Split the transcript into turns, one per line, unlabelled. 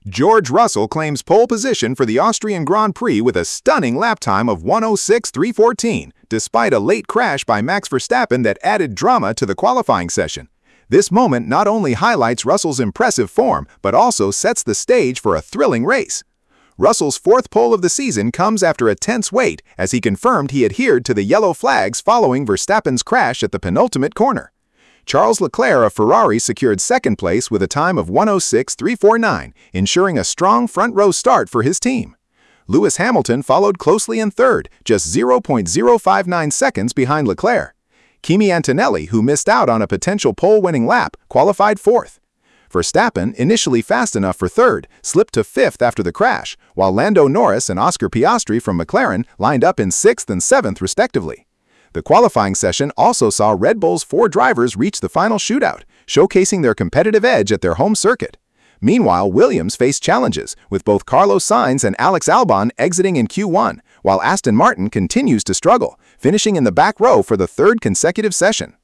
George Russell claims pole position for the Austrian Grand Prix with a stunning lap time of 1:06.314, despite a late crash by Max Verstappen that added drama to the qualifying session. This moment not only highlights Russell's impressive form, but also sets the stage for a thrilling race. Russell's fourth pole of the season comes after a tense wait as he confirmed he adhered to the yellow flags following Verstappen's crash at the penultimate corner. Charles Leclerc of Ferrari secured second place with a time of 1:06.349, ensuring a strong front-row start for his team. Lewis Hamilton followed closely in third, just 0.059 seconds behind Leclerc. Kimi Antonelli, who missed out on a potential pole-winning lap, qualified fourth. Verstappen, initially fast enough for third, slipped to fifth after the crash, while Lando Norris and Oscar Piastri from McLaren lined up in sixth and seventh respectively. The qualifying session also saw Red Bull's four drivers reach the final shootout, showcasing their competitive edge at their home circuit. Meanwhile, Williams faced challenges, with both Carlos Sainz and Alex Albon exiting in Q1, while Aston Martin continues to struggle, finishing in the back row for the third consecutive session.